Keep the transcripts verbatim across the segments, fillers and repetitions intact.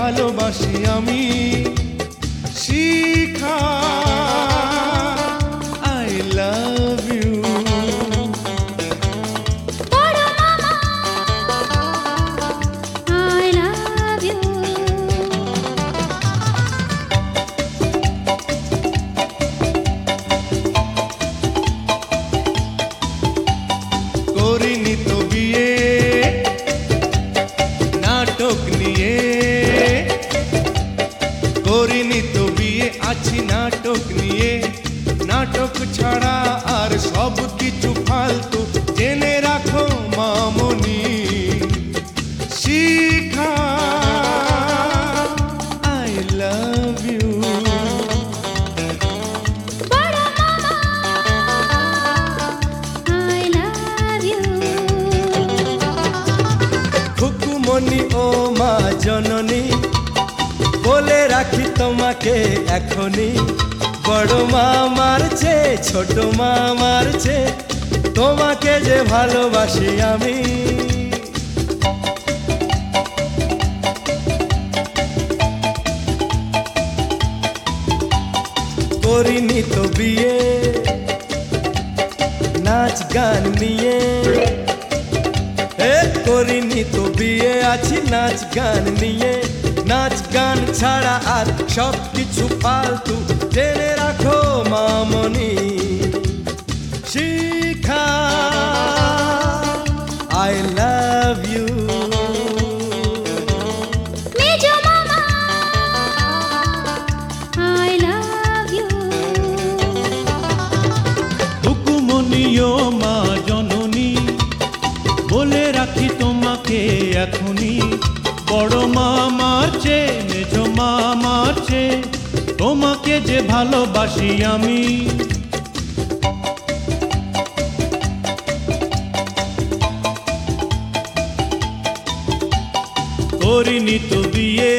ভালোবাসি আমি। Shikha I love you. বড় মামা আই লাভ ইউ। করিনি তো বিয়ে নাটক নিয়ে, করিনি তো বিয়ে আছি নাটক নিয়ে। নাটক ছাড়া আর সব কিছু ফালতু, জেনে রাখো মামনি। শিখা আই লাভ ইউ। বড় মামা আই লাভ ইউ। খুকুমনি ও মা জননী, বলে রাখি তোমাকে এখনই, বড় মা মারছে ছোট মা মারছে, তোমাকে যে ভালোবাসি আমি। করিনি তো বিয়ে নাচ গান নিয়ে, এ করিনি তো বিয়ে আছি নাচ গান নিয়ে। নাচ গান ছাড়া আর সব কিছু ফালতু, জেনে রাখো মামনি। শিখা আই লাভ ইউ। মেজো মামা আই লাভ ইউ। হুকুমনিও মা জননী, বলে রাখি তোমাকে এখনই, বড় মা মারছে মেজো মা মারছে, তোমাকে যে ভালোবাসি আমি। করিনি তো বিয়ে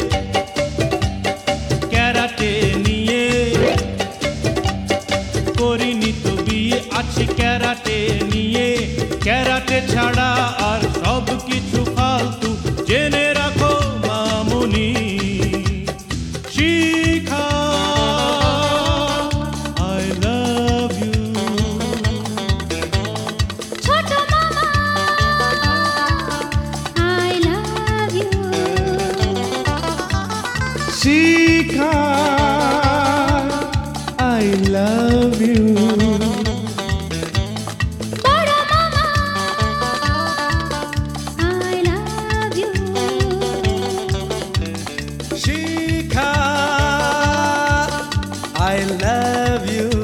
ক্যারাটে নিয়ে, করিনি তো বিয়ে আছি ক্যারাটে নিয়ে। ক্যারাটে ছাড়া আর সব কিছু ফালতু, জেনে রাখো মামনি। শিখা আই লাভ ইউ। ছোট মামা I love you. Shikha I love you. বড় মামা I love you. Shikha I love you.